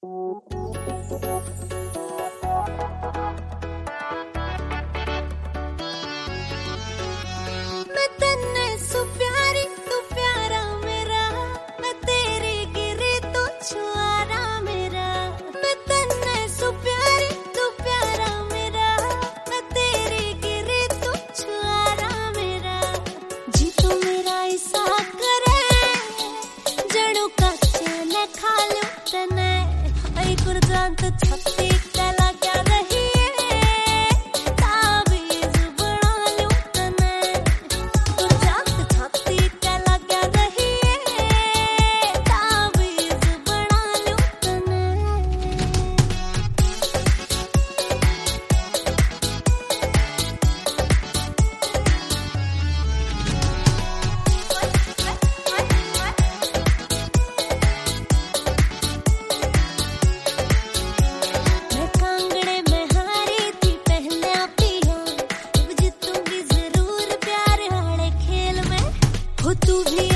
मैं तन्ने सु प्यारी तू प्यारा मेरा, मैं तेरे गिरे तो छुआरा मेरा। मैं तन्ने सु प्यारी तू प्यारा मेरा, मैं तेरे गिरे तो छुआरा मेरा। जी तू मेरा ऐसा करे जड़ों का चैन खा लो तने, ऐ गुरजान तो छत्ती कला क्या रही तू भी